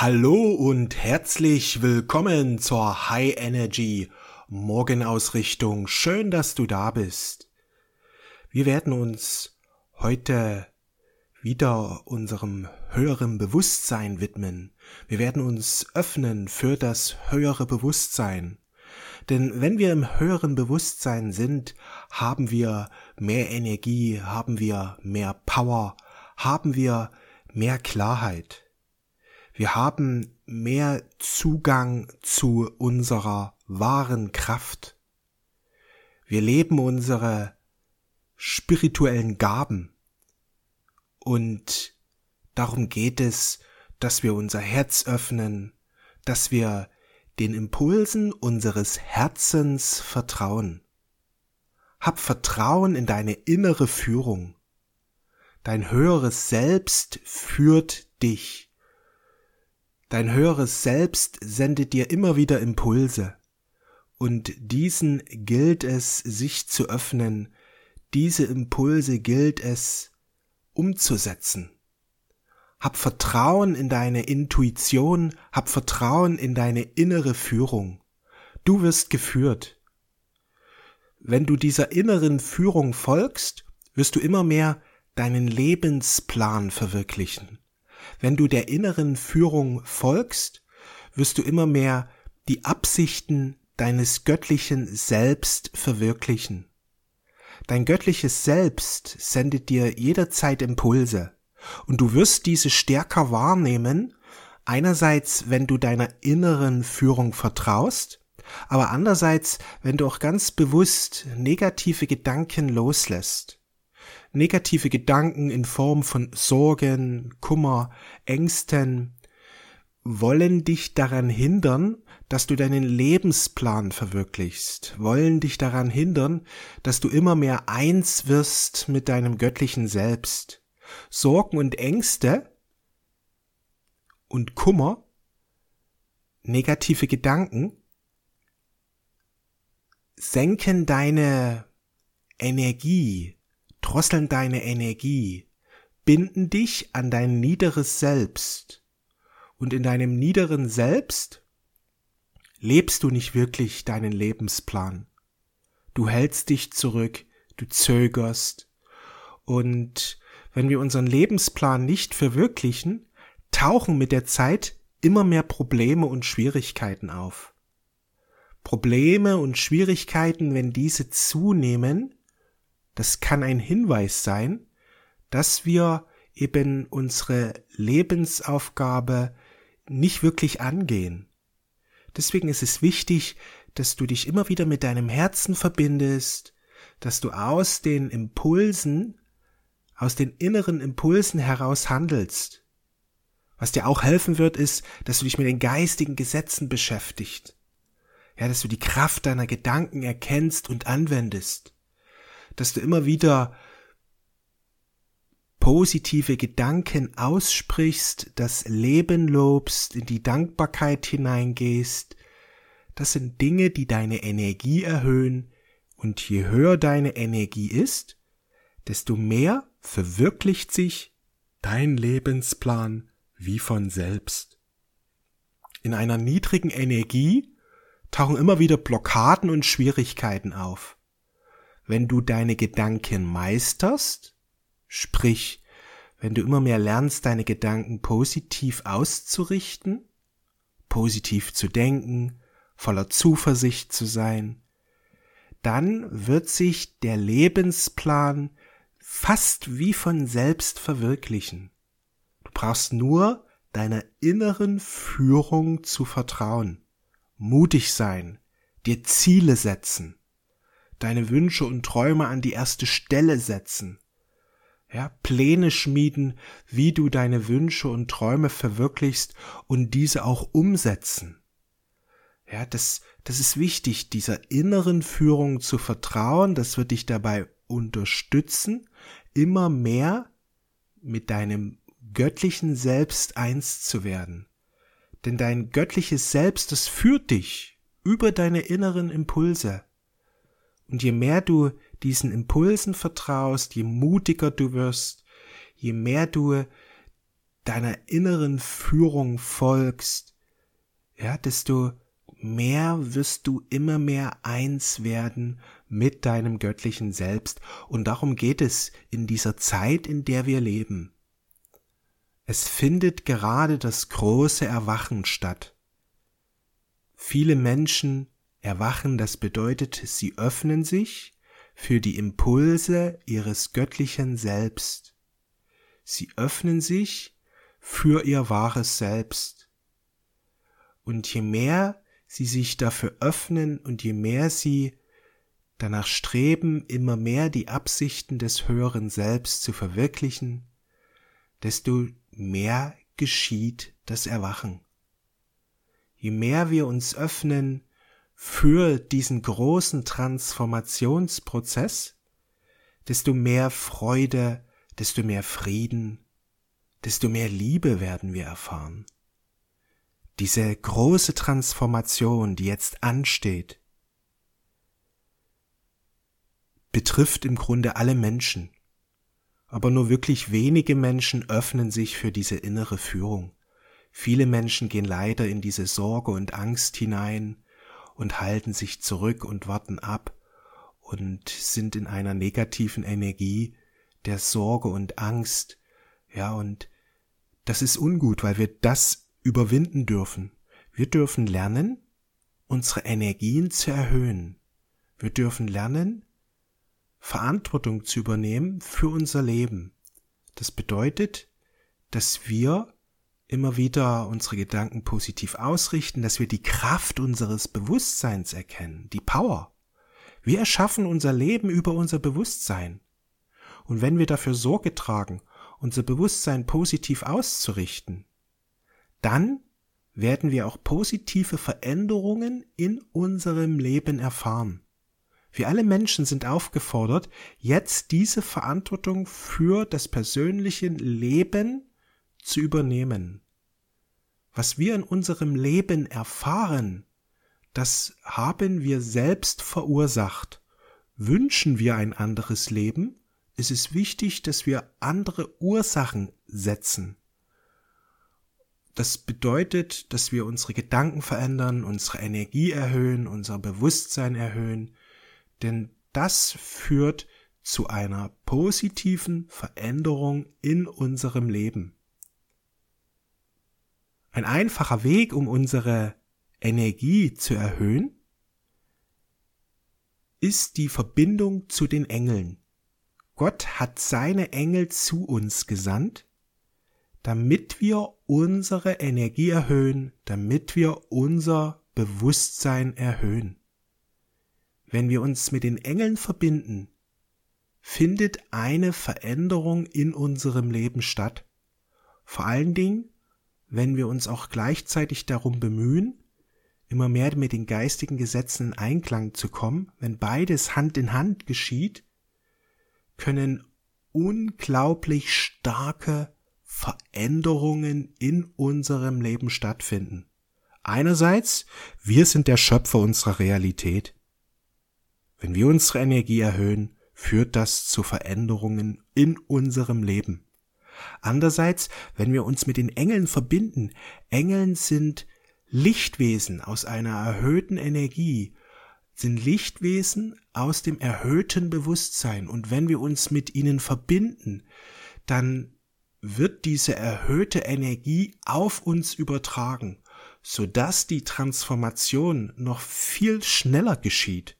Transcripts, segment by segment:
Hallo und herzlich willkommen zur High Energy Morgenausrichtung. Schön, dass du da bist. Wir werden uns heute wieder unserem höheren Bewusstsein widmen. Wir werden uns öffnen für das höhere Bewusstsein. Denn wenn wir im höheren Bewusstsein sind, haben wir mehr Energie, haben wir mehr Power, haben wir mehr Klarheit. Wir haben mehr Zugang zu unserer wahren Kraft. Wir leben unsere spirituellen Gaben. Und darum geht es, dass wir unser Herz öffnen, dass wir den Impulsen unseres Herzens vertrauen. Hab Vertrauen in deine innere Führung. Dein höheres Selbst führt dich. Dein höheres Selbst sendet dir immer wieder Impulse. Und diesen gilt es, sich zu öffnen. Diese Impulse gilt es, umzusetzen. Hab Vertrauen in deine Intuition, hab Vertrauen in deine innere Führung. Du wirst geführt. Wenn du dieser inneren Führung folgst, wirst du immer mehr deinen Lebensplan verwirklichen. Wenn du der inneren Führung folgst, wirst du immer mehr die Absichten deines göttlichen Selbst verwirklichen. Dein göttliches Selbst sendet dir jederzeit Impulse und du wirst diese stärker wahrnehmen, einerseits, wenn du deiner inneren Führung vertraust, aber andererseits, wenn du auch ganz bewusst negative Gedanken loslässt. Negative Gedanken in Form von Sorgen, Kummer, Ängsten wollen dich daran hindern, dass du deinen Lebensplan verwirklichst, wollen dich daran hindern, dass du immer mehr eins wirst mit deinem göttlichen Selbst. Sorgen und Ängste und Kummer, negative Gedanken senken deine Energie, drosseln deine Energie, binden dich an dein niederes Selbst. Und in deinem niederen Selbst lebst du nicht wirklich deinen Lebensplan. Du hältst dich zurück, du zögerst. Und wenn wir unseren Lebensplan nicht verwirklichen, tauchen mit der Zeit immer mehr Probleme und Schwierigkeiten auf. Probleme und Schwierigkeiten, wenn diese zunehmen, das kann ein Hinweis sein, dass wir eben unsere Lebensaufgabe nicht wirklich angehen. Deswegen ist es wichtig, dass du dich immer wieder mit deinem Herzen verbindest, dass du aus den Impulsen, aus den inneren Impulsen heraus handelst. Was dir auch helfen wird, ist, dass du dich mit den geistigen Gesetzen beschäftigst. Ja, dass du die Kraft deiner Gedanken erkennst und anwendest. Dass du immer wieder positive Gedanken aussprichst, das Leben lobst, in die Dankbarkeit hineingehst. Das sind Dinge, die deine Energie erhöhen, und je höher deine Energie ist, desto mehr verwirklicht sich dein Lebensplan wie von selbst. In einer niedrigen Energie tauchen immer wieder Blockaden und Schwierigkeiten auf. Wenn du deine Gedanken meisterst, sprich, wenn du immer mehr lernst, deine Gedanken positiv auszurichten, positiv zu denken, voller Zuversicht zu sein, dann wird sich der Lebensplan fast wie von selbst verwirklichen. Du brauchst nur deiner inneren Führung zu vertrauen, mutig sein, dir Ziele setzen, deine Wünsche und Träume an die erste Stelle setzen, ja, Pläne schmieden, wie du deine Wünsche und Träume verwirklichst und diese auch umsetzen. Ja, das ist wichtig, dieser inneren Führung zu vertrauen, das wird dich dabei unterstützen, immer mehr mit deinem göttlichen Selbst eins zu werden. Denn dein göttliches Selbst, das führt dich über deine inneren Impulse. Und je mehr du diesen Impulsen vertraust, je mutiger du wirst, je mehr du deiner inneren Führung folgst, ja, desto mehr wirst du immer mehr eins werden mit deinem göttlichen Selbst. Und darum geht es in dieser Zeit, in der wir leben. Es findet gerade das große Erwachen statt. Viele Menschen erwachen, das bedeutet, sie öffnen sich für die Impulse ihres göttlichen Selbst. Sie öffnen sich für ihr wahres Selbst. Und je mehr sie sich dafür öffnen und je mehr sie danach streben, immer mehr die Absichten des höheren Selbst zu verwirklichen, desto mehr geschieht das Erwachen. Je mehr wir uns öffnen für diesen großen Transformationsprozess, desto mehr Freude, desto mehr Frieden, desto mehr Liebe werden wir erfahren. Diese große Transformation, die jetzt ansteht, betrifft im Grunde alle Menschen. Aber nur wirklich wenige Menschen öffnen sich für diese innere Führung. Viele Menschen gehen leider in diese Sorge und Angst hinein und halten sich zurück und warten ab und sind in einer negativen Energie der Sorge und Angst. Ja, und das ist ungut, weil wir das überwinden dürfen. Wir dürfen lernen, unsere Energien zu erhöhen. Wir dürfen lernen, Verantwortung zu übernehmen für unser Leben. Das bedeutet, dass wir immer wieder unsere Gedanken positiv ausrichten, dass wir die Kraft unseres Bewusstseins erkennen, die Power. Wir erschaffen unser Leben über unser Bewusstsein. Und wenn wir dafür Sorge tragen, unser Bewusstsein positiv auszurichten, dann werden wir auch positive Veränderungen in unserem Leben erfahren. Wir alle Menschen sind aufgefordert, jetzt diese Verantwortung für das persönliche Leben zu übernehmen. Was wir in unserem Leben erfahren, das haben wir selbst verursacht. Wünschen wir ein anderes Leben, ist es wichtig, dass wir andere Ursachen setzen. Das bedeutet, dass wir unsere Gedanken verändern, unsere Energie erhöhen, unser Bewusstsein erhöhen, denn das führt zu einer positiven Veränderung in unserem Leben. Ein einfacher Weg, um unsere Energie zu erhöhen, ist die Verbindung zu den Engeln. Gott hat seine Engel zu uns gesandt, damit wir unsere Energie erhöhen, damit wir unser Bewusstsein erhöhen. Wenn wir uns mit den Engeln verbinden, findet eine Veränderung in unserem Leben statt. Vor allen Dingen, wenn wir uns auch gleichzeitig darum bemühen, immer mehr mit den geistigen Gesetzen in Einklang zu kommen, wenn beides Hand in Hand geschieht, können unglaublich starke Veränderungen in unserem Leben stattfinden. Einerseits, wir sind der Schöpfer unserer Realität. Wenn wir unsere Energie erhöhen, führt das zu Veränderungen in unserem Leben. Andererseits, wenn wir uns mit den Engeln verbinden, Engeln sind Lichtwesen aus einer erhöhten Energie, sind Lichtwesen aus dem erhöhten Bewusstsein. Und wenn wir uns mit ihnen verbinden, dann wird diese erhöhte Energie auf uns übertragen, sodass die Transformation noch viel schneller geschieht.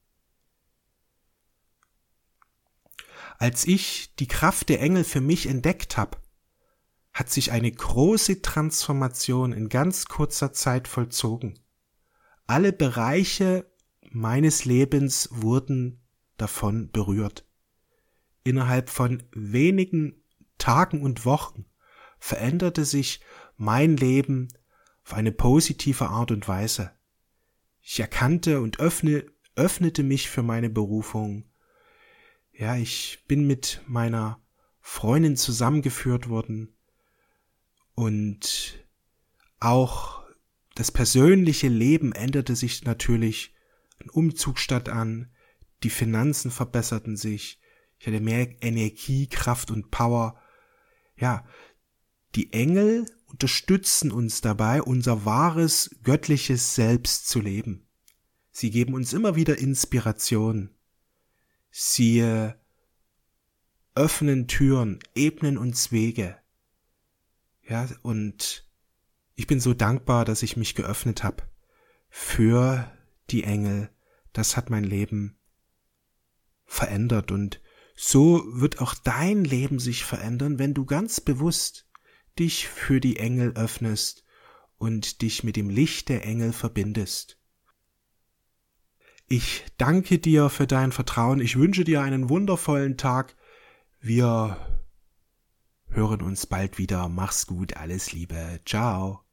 Als ich die Kraft der Engel für mich entdeckt habe, hat sich eine große Transformation in ganz kurzer Zeit vollzogen. Alle Bereiche meines Lebens wurden davon berührt. Innerhalb von wenigen Tagen und Wochen veränderte sich mein Leben auf eine positive Art und Weise. Ich erkannte und öffnete mich für meine Berufung. Ja, ich bin mit meiner Freundin zusammengeführt worden und auch das persönliche Leben änderte sich natürlich. Ein Umzug stand an, die Finanzen verbesserten sich, ich hatte mehr Energie, Kraft und Power. Ja, Die Engel unterstützen uns dabei, unser wahres, göttliches Selbst zu leben. Sie geben uns immer wieder Inspiration. Sie öffnen Türen, ebnen uns Wege. Ja, und ich bin so dankbar, dass ich mich geöffnet habe für die Engel. Das hat mein Leben verändert und so wird auch dein Leben sich verändern, wenn du ganz bewusst dich für die Engel öffnest und dich mit dem Licht der Engel verbindest. Ich danke dir für dein Vertrauen. Ich wünsche dir einen wundervollen Tag. Wir hören uns bald wieder. Mach's gut, alles Liebe. Ciao.